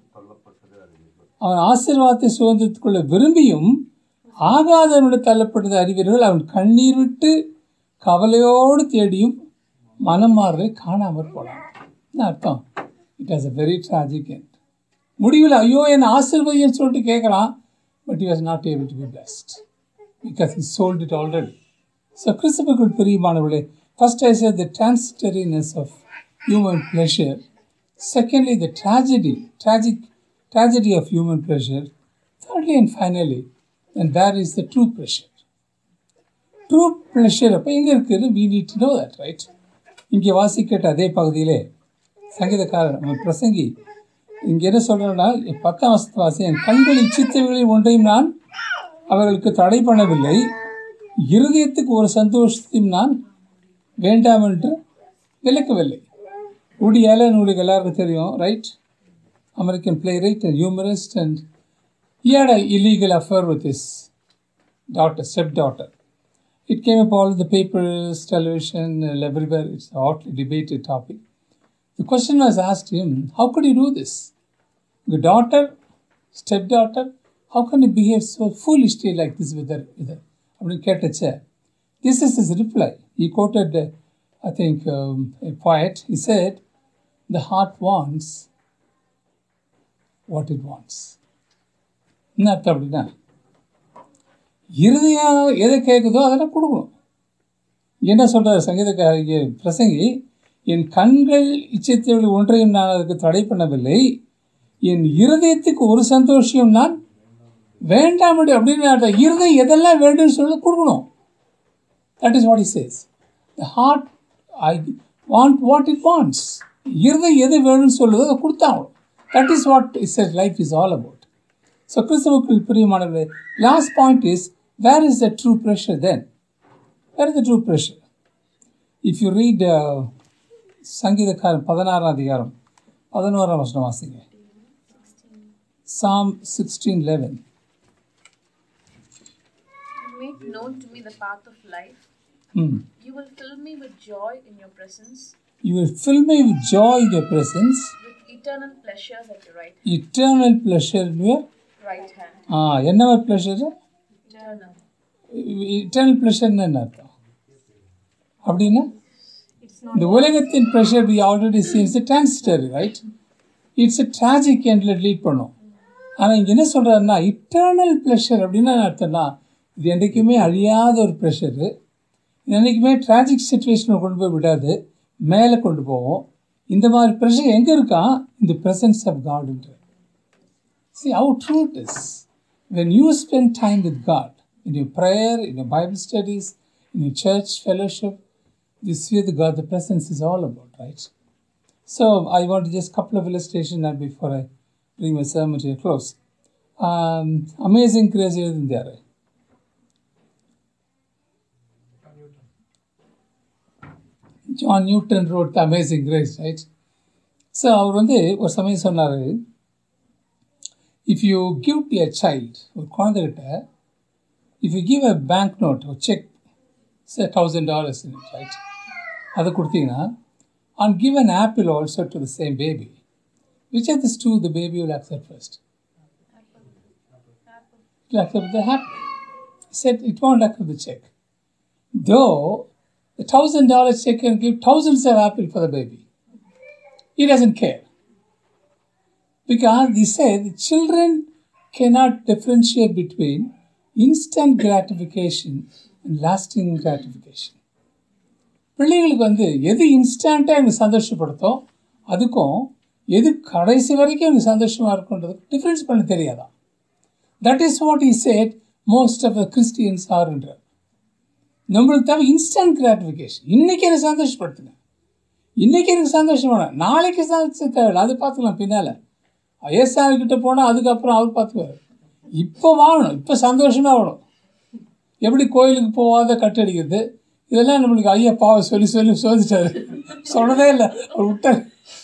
அவன் ஆசீர்வாதத்தை சுதந்திரத்துக்குள்ள விரும்பியும் ஆகாதவனுடைய தள்ளப்பட்டது அறிவீர்கள். அவன் கண்ணீர் விட்டு கவலையோடு தேடியும் மனம் மாறுதலை காணாமற் போனான். என்ன அர்த்தம்? It has a very tragic end. முடிவில் ஐயோ என் ஆசீர்வதின்னு சொல்லிட்டு கேட்குறான். But he was not able to be blessed because he sold it already. So கிறிஸ்துவுக்குள் பிரியமானவர்களே, first I said the transitoriness of human pleasure. Secondly, the tragedy of human pleasure. Thirdly and finally, and there is the true pleasure. True pleasure அப்போ எங்கே இருக்குது? We need to know that, right? இங்கே வாசிக்கட்ட அதே பகுதியிலே சங்கீதக்காரர் பிரசங்கி இங்கே என்ன சொல்கிறேன்னா, 10ஆம் வசனத்தை வாசி. என் கண்கள் இச்சித்தவைகளில் ஒன்றையும் நான் அவர்களுக்கு தடை பண்ணவில்லை, இருதயத்துக்கு ஒரு சந்தோஷத்தையும் நான் வேண்டாம் என்று விளக்கவில்லை. Woody Allen உங்களுக்கு எல்லாருக்கும் தெரியும், right? American playwright and humorist, and he had an illegal affair with his daughter, stepdaughter. It came up all in the papers, television, everywhere. It's a hotly debated topic. The question was asked him, how could you do this? Your daughter, stepdaughter, how can you behave so foolishly like this with her? This is his reply. He quoted, I think, a poet. He said, the heart wants what it wants. என்ன அர்த்தம் அப்படின்னா, இருதயம் எதை கேட்குதோ அதெல்லாம் கொடுக்கணும். என்ன சொல்கிறார் சங்கீதக்காரங்க பிரசங்கி, என் கண்கள் இச்சைத்தவைகளில் ஒன்றையும் நான் அதுக்கு தடை பண்ணவில்லை, என் இருதயத்துக்கு ஒரு சந்தோஷம் நான் வேண்டாம் அப்படின்னு இருதயம் எதெல்லாம் வேண்டும்னு சொல்லி கொடுக்கணும். That is what he says. The heart, I want what it wants. இருதயம் எது வேணும்னு சொல்லுதோ அதை கொடுத்தாகணும். That is what he says life is all about. So கிறிஸ்துவுக்குள் பிரியமானவர்களே, last point is, where is the true pressure then? Where is the true pressure? If you read சங்கீதக்காரன் 16ஆம் அதிகாரம் 11ஆம் வசனம் வாசிங்க. Psalm 16:11. Make known to me the path of life. You will fill me with joy in your presence. You will fill me with joy in your presence. With eternal pleasures at your right hand. Eternal pleasure in your right hand. என்ன pleasure? Eternal. Eternal pleasure என்ன அர்த்தம்? அப்படின்னா இந்த உலகத்தின் pressure we already see is a transitory, right? It's a tragic endல lead பண்ணும். ஆனால் இங்கே என்ன சொல்கிறாருன்னா, இட்டர்னல் ப்ளஷர் அப்படின்னா அர்த்தம்னா, இது என்றைக்குமே அழியாத ஒரு ப்ரெஷரு, இது என்றைக்குமே ட்ராஜிக் சுச்சுவேஷனில் கொண்டு போய் விடாது, மேலே கொண்டு போவோம். இந்த மாதிரி ப்ரெஷர் எங்கே இருக்கா? இந்த ப்ரெசன்ஸ் ஆஃப் காட்ன்ற. See how true it is. When you spend time with God, in your prayer, in your Bible studies, in your church fellowship, this is the God, the presence is all about, right? So I want to just couple of illustrations now before I bring my sermon to a close. Amazing Grace எழுதிருந்தாரு. John Newton wrote the Amazing Grace, right? So அவர் வந்து ஒரு சமயம் சொன்னார், if you give to a child, ஒரு குழந்தைகிட்ட, if you give a bank note, ஒரு cheque, $1,000 in it, right? அதை கொடுத்தீங்கன்னா, and give an apple also to the same baby, which of these two the baby will accept first? It will accept the apple. He said it won't accept the check. Though the $1,000 check can give thousands of apples for the baby. He doesn't care. Because he said the children cannot differentiate between instant gratification and lasting gratification. பிள்ளைங்களுக்கு வந்து எது இன்ஸ்டண்ட்டாக எனக்கு சந்தோஷப்படுத்தோ அதுக்கும் எது கடைசி வரைக்கும் எனக்கு சந்தோஷமாக இருக்குன்றது டிஃப்ரென்ஸ் பண்ண தெரியாதா? That is what he said most of the Christians are என்றார். நம்மளுக்கு தேவை இன்ஸ்டன்ட் கிராட்டிஃபிகேஷன். இன்றைக்கி எனக்கு சந்தோஷப்படுத்துங்க, இன்றைக்கி எனக்கு சந்தோஷம் வேணும், நாளைக்கு சந்தோஷம் தேவையில்லை, அது பார்த்துக்கலாம் பின்னால். ஏசாமிக்கிட்ட போனால் அதுக்கப்புறம் அவர் பார்த்துக்குவார். இப்போ வாங்கணும், இப்போ சந்தோஷமாக ஆகணும். எப்படி கோயிலுக்கு போகாத கட்டடிக்கிறது, இதெல்லாம் நம்மளுக்கு ஐயா பாவை சொல்லி சொல்லி சோதிச்சாரு, சொன்னதே இல்லை, அவர் விட்டார்.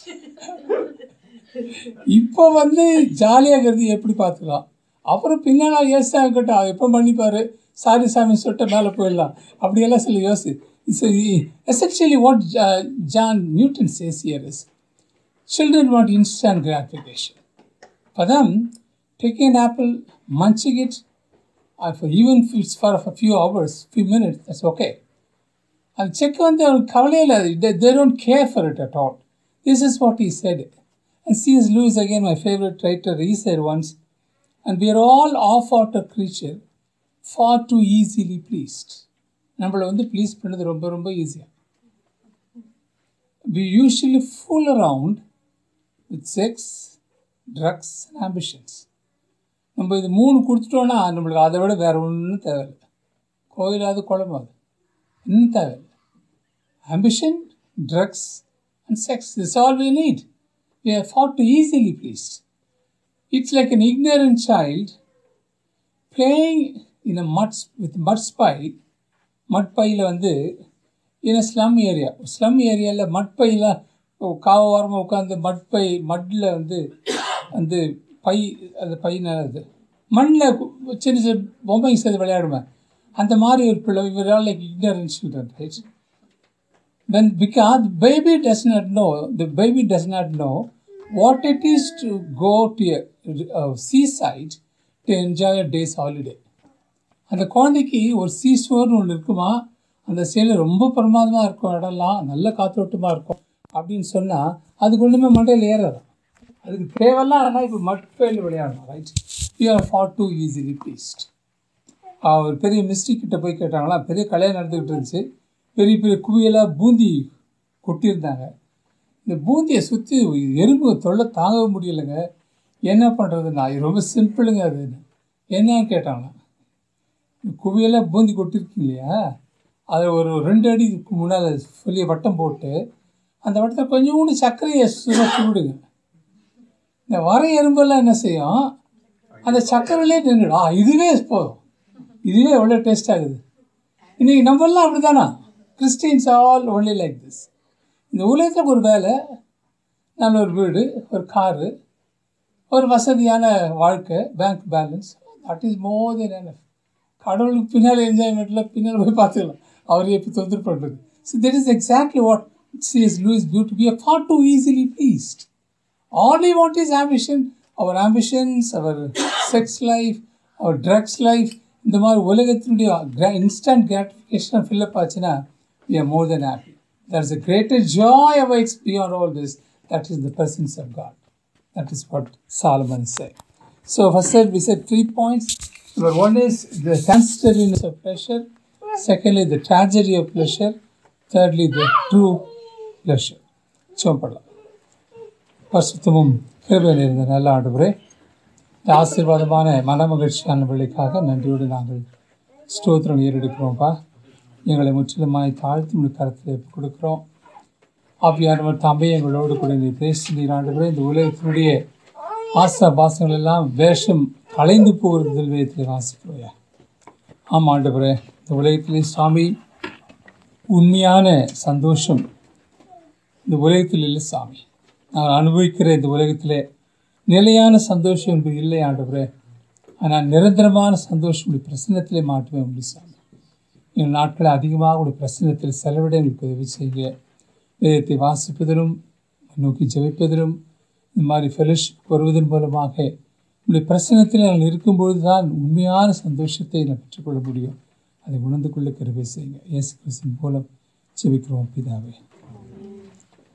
இப்போ வந்து ஜாலியாக இருக்கிறது எப்படி பார்த்துக்கலாம். அப்புறம் பின்னால் ஏசாமிக்கிட்ட எப்போ பண்ணிப்பார், சாரி சாமி சொல்லிட்டு மேலே போயிடலாம், அப்படியெல்லாம் சொல்லி யோசி. Essentially what John Newton says here is, children want instant gratification. For them, taking an apple, munching it, even if it's for a few hours, few minutes, that's okay. And check on their kavaleila, they don't care for it at all. This is what he said. And C.S. Lewis, again my favorite writer, he said once, and we are all off-outer creature, far too easily pleased. நம்மளை வந்து please பண்ணது ரொம்ப ரொம்ப ஈஸியாக. We usually fool around with sex, drugs and ambitions. நம்ம இது 3 கொடுத்துட்டோன்னா நம்மளுக்கு அதை விட வேறு ஒன்றும் தேவையில்லை. கோயிலாவது குழம்பாது, இன்னும் தேவையில்லை. Ambition, drugs and sex, this is all we need. We are far too easily pleased. It's like an ignorant child playing in a மட்பையில் வந்து in a slum area. Slum ஏரியாவில் மட்பையில் காவாரமாக உட்காந்து மட்டில் வந்து பை, அந்த பையனாது மண்ணில் சின்ன சின்ன பொம்மைங்க சேர்ந்து விளையாடுவேன். அந்த மாதிரி ஒரு பிள்ளை, இவரால் like ignorant children, right? Because the baby does not know what it is to go to a seaside to enjoy a day's holiday. அந்த குழந்தைக்கு ஒரு சீசோர்னு ஒன்று இருக்குமா, அந்த சேலை ரொம்ப பிரமாதமாக இருக்கும், இடம்லாம் நல்ல காற்றோட்டமாக இருக்கும் அப்படின்னு சொன்னால் அதுக்கு ஒன்றுமே மண்டையில் ஏறாதான். அதுக்கு தேவையெல்லாம் ஆனால் இப்போ மட்பையில் விளையாடணும், right? You are far too easily pleased. ஒரு பெரிய மிஸ்ட்ரிக்கிட்ட போய் கேட்டாங்களா, பெரிய கல்யாணம் நடந்துக்கிட்டு இருந்துச்சு, பெரிய பெரிய குவியெல்லாம் பூந்தி கொட்டியிருந்தாங்க. இந்த பூந்தியை சுற்றி எறும்பு தொல்லை தாங்கவே முடியலைங்க, என்ன பண்ணுறதுன்னா இது ரொம்ப சிம்பிளுங்க, அது என்னன்னு கேட்டாங்களா. குவியெல்லாம் பூந்தி கொட்டிருக்கீங்க இல்லையா, அதை ஒரு 2 அடிக்கு முன்னால் சொல்லி வட்டம் போட்டு அந்த வட்டத்தை கொஞ்சோண்டு சர்க்கரையை சுற்றி விடுங்க. இந்த வர எறும்பெல்லாம் என்ன செய்யும், அந்த சர்க்கரையிலே நின்றுடும். இதுவே போதும், இதுவே எவ்வளோ டேஸ்ட் ஆகுது. இன்றைக்கி நம்மளாம் அப்படி தானா? Christians all only like this. இந்த உலகத்தில் ஒரு வேலை, நல்ல ஒரு வீடு, ஒரு காரு, ஒரு வசதியான வாழ்க்கை, bank balance, that is more than enough. கடவுளுக்கு பின்னால் என்ஜாய்மெண்ட்டில் பின்னால் போய் பார்த்துக்கலாம், அவரையே இப்போ தொந்தரவு பண்ணுறது. So that is exactly what C.S. Lewis beauty. We are far too easily pleased. All we want is ambition. Our ambitions, our sex life, our drugs life, இந்த மாதிரி உலகத்தினுடைய instant gratification fill up ஆச்சுன்னா we are more than happy. There is a greater joy awaits beyond all this. That is the presence of God. That is what Solomon said. So first we said 3 points. Number 1 is the transitoriness of pleasure. Secondly, the tragedy of pleasure. Thirdly, the true pleasure. சோம்படலாம். பரிசுத்தமும் கிருபை நிறைந்த நல்ல ஆண்டவரே, இந்த ஆசீர்வாதமான மனமகிழ்ச்சியான வேலைக்காக நன்றியோடு நாங்கள் ஸ்தோத்திரம் ஏறெடுக்கிறோம்ப்பா. எங்களை முற்றிலுமாய் தாழ்த்தி உங்கள் கருத்தில் கொடுக்குறோம். ஆவியானவர் தாமே எங்களோடு கூட நீ பேசினீர் ஆண்டவரே. இந்த உலகத்தினுடைய ஆசா பாசங்கள் எல்லாம் வேஷம் கலைந்து போகிறது வேதத்தில் வாசிக்கிறோயா. ஆமாம் ஆண்டவரே, இந்த உலகத்திலே சாமி உண்மையான சந்தோஷம் இந்த உலகத்தில் இல்லை சாமி. நான் அனுபவிக்கிற இந்த உலகத்திலே நிலையான சந்தோஷம் என்பது இல்லை ஆண்டவரே. ஆனால் நிரந்தரமான சந்தோஷம் உடைய பிரசன்னத்திலே மாட்டுவே முடியும் சாமி. எங்கள் நாட்களை அதிகமாக உடைய பிரசன்னத்தில் செலவிட எங்களுக்கு உதவி செய்ய, வேதத்தை வாசிப்பதிலும் நோக்கி ஜெபிப்பதிலும் இந்த மாதிரி ஃபெலோஷிப் வருவதன் மூலமாக உடைய பிரசன்னத்தில் நாங்கள் இருக்கும்பொழுது தான் உண்மையான சந்தோஷத்தை நான் பெற்றுக்கொள்ள முடியும். அதை உணர்ந்து கொள்ள கிருபை செய்யுங்க. இயேசு கிறிஸ்துவின் மூலம் ஜெபிக்கிறோம் பிதாவே.